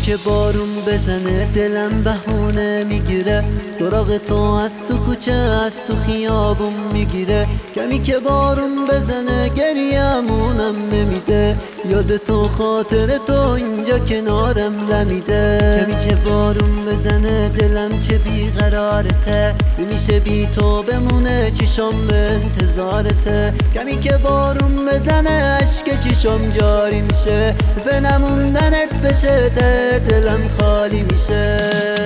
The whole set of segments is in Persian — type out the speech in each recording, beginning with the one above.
که بارون بزنه دلم بهونه میگیره، سراغ تو از تو کوچه از تو خیابون میگیره. کمی که بارون بزنه گریه‌مونم نمیده، یاد تو خاطر تو اینجا کنارم لمیده. کمی که بارون بزنه دلم چه بیقرارته، نمیشه بی تو بمونه چشام به انتظارته. کمی که بارون بزنه عشق چشام جاری میشه، به نموندنت بشه ته دلم خالی میشه.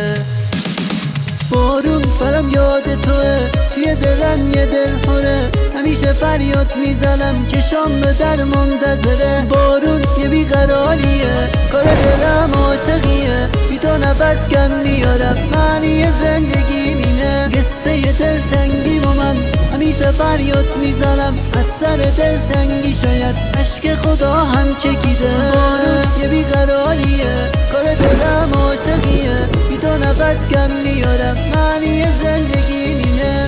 بارون برام یاد توه، توی دلم یه دل خوره، همیشه فریاد میزنم چشام به در منتظره. بارون یه بیقراریه، کار دلم عاشقیه، بی تو نفس کم میارم، معنی زندگی مینه. قصه دلتنگی با من همیشه فریاد میزنم، از سر دلتنگی شاید عشق خدا هم چکیده. بارون یه بیقراریه، کار دلم عاشقیه، بی تو نفس کم میارم، معنی زندگی مینه.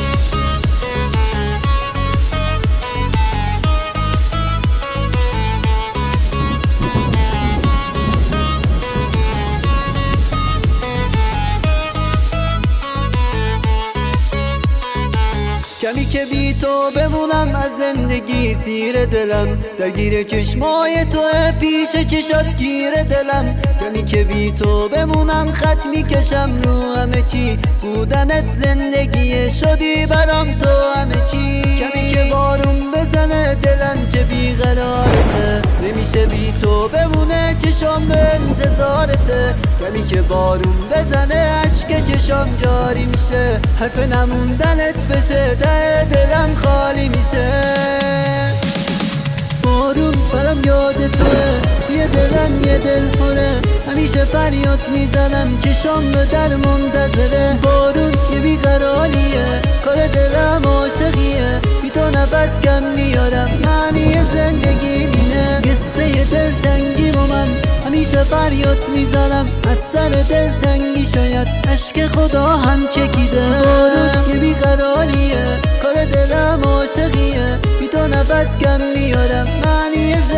کمی که بی تو بمونم از زندگی سیر دلم، درگیر چشمای توه پیش چشات گیر دلم. کمی که بی تو بمونم خط میکشم رو همه چی، بودنت زندگیه شدی برام تو همه چی. کمی که بارون بزنه دلم چه بیقرارته، نمیشه بی تو بمونه چشام به انتظارته. کمی که بارون بزنه عشق چشام جاری میشه، حرف نموندنت بشه ته دلم خالی میشه. بارون برام یاد توه، توی دلم یه دل خوره، همیشه فریاد میزنم چشام به در منتظره. بارون یه بیقراریه، کار دلم عاشقیه، بی تو نفس کم میارم، معنی زندگی مینه. قصه دلتنگی با من همیشه فریاد میزنم، از سر دلتنگی شاید عشق خدا هم چکیده. بارون یه بیقراریه، کار دلم عاشقیه، بی تو نفس کم میارم، معنی